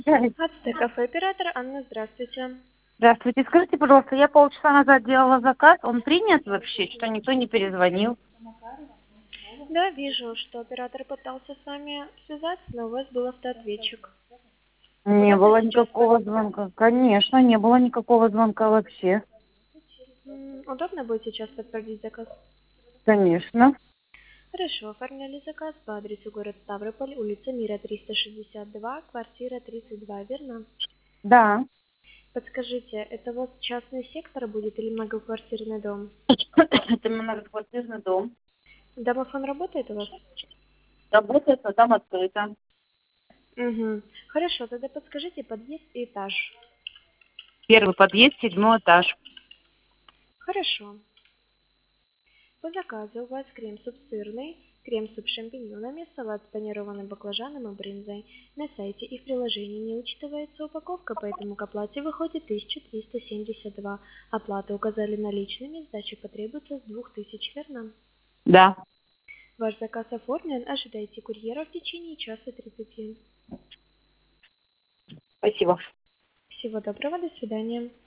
АЦТ кафе оператор Анна, здравствуйте. Здравствуйте. Скажите, пожалуйста, я полчаса назад делала заказ. Он принят вообще? Что никто не перезвонил? Да, вижу, что оператор пытался с вами связаться, но у вас был автоответчик. Не Удобно было сейчас никакого звонка. Конечно, не было никакого звонка вообще. удобно будет сейчас подтвердить заказ? Конечно. Хорошо, оформляли заказ по адресу город Ставрополь, улица Мира, 362, квартира 32, верно? Да. Подскажите, это у вас частный сектор будет или многоквартирный дом? Это многоквартирный дом. Домофон работает у вас? Работает, но там открыто. Угу. Хорошо, тогда подскажите подъезд и этаж. Первый подъезд, 7 этаж. Хорошо. По заказу у вас крем-суп сырный, крем-суп с шампиньонами, салат с панированным баклажаном и брынзой. На сайте и в приложении не учитывается упаковка, поэтому к оплате выходит 1372. Оплату указали наличными, сдача потребуется с 2000, верно? Да. Ваш заказ оформлен, ожидайте курьера в течение часа 30. Спасибо. Всего доброго, до свидания.